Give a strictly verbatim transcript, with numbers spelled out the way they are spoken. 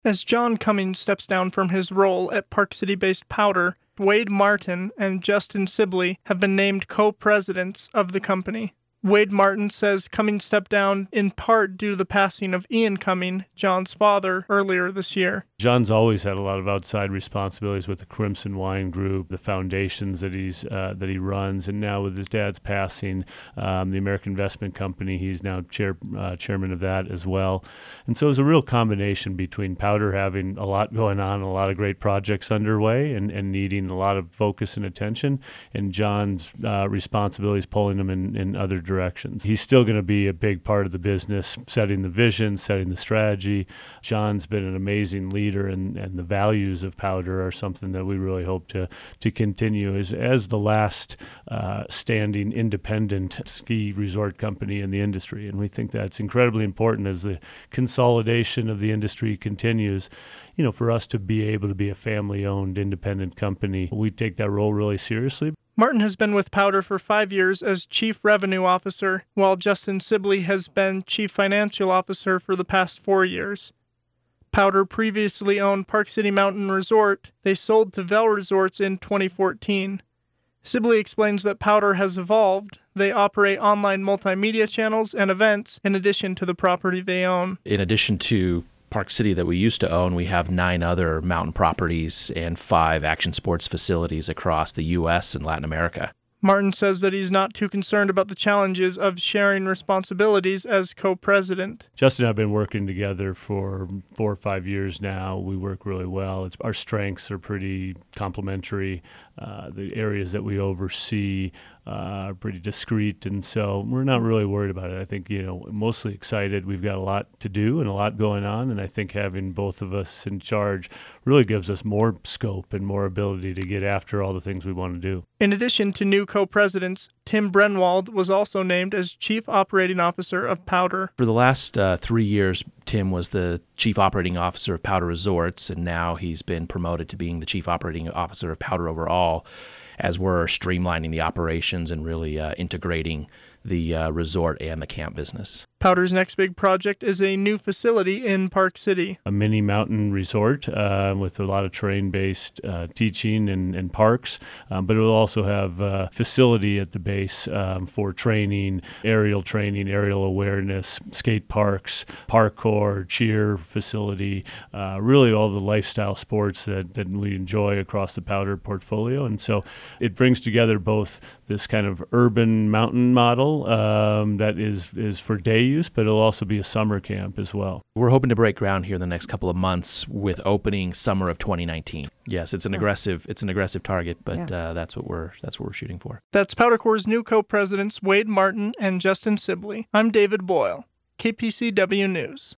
As John Cummings steps down from his role at Park City-based Powder, Wade Martin and Justin Sibley have been named co-presidents of the company. Wade Martin says Cummings stepped down in part due to the passing of Ian Cummings, John's father, earlier this year. John's always had a lot of outside responsibilities with the Crimson Wine Group, the foundations that he's uh, that he runs, and now with his dad's passing, um, the American Investment Company, he's now chair, uh, chairman of that as well. And so it's a real combination between Powder having a lot going on, a lot of great projects underway, and, and needing a lot of focus and attention, and John's uh, responsibilities pulling him in, in other directions. directions. He's still going to be a big part of the business, setting the vision, setting the strategy. John's been an amazing leader, and, and the values of Powder are something that we really hope to to continue as, as the last uh, standing independent ski resort company in the industry. And we think that's incredibly important as the consolidation of the industry continues. You know, for us to be able to be a family-owned independent company, we take that role really seriously. Martin has been with Powder for five years as Chief Revenue Officer, while Justin Sibley has been Chief Financial Officer for the past four years. Powder previously owned Park City Mountain Resort. They sold to Vail Resorts in twenty fourteen. Sibley explains that Powder has evolved. They operate online multimedia channels and events in addition to the property they own. In addition to Park City that we used to own, we have nine other mountain properties and five action sports facilities across the U S and Latin America. Martin says that he's not too concerned about the challenges of sharing responsibilities as co-president. Justin and I have been working together for four or five years now. We work really well. It's, our strengths are pretty complementary. Uh, the areas that we oversee uh, are pretty discrete, and so we're not really worried about it. I think, you know, mostly excited. We've got a lot to do and a lot going on, and I think having both of us in charge really gives us more scope and more ability to get after all the things we want to do. In addition to new co-presidents, Tim Brenwald was also named as Chief Operating Officer of Powder. For the last uh, three years, Tim was the Chief Operating Officer of Powder Resorts, and now he's been promoted to being the Chief Operating Officer of Powder overall, as we're streamlining the operations and really uh, integrating the uh, resort and the camp business. Powder's next big project is a new facility in Park City. A mini mountain resort uh, with a lot of terrain-based uh, teaching and, and parks, um, but it will also have a facility at the base um, for training, aerial training, aerial awareness, skate parks, parkour, cheer facility, uh, really all the lifestyle sports that, that we enjoy across the Powder portfolio. And so it brings together both this kind of urban mountain model um, that is, is for day use, but it'll also be a summer camp as well. We're hoping to break ground here in the next couple of months with opening summer of twenty nineteen. Yes, it's an yeah. aggressive it's an aggressive target, but yeah. uh, that's what we're that's what we're shooting for. That's Powder Corps' new co-presidents Wade Martin and Justin Sibley. I'm David Boyle, K P C W News.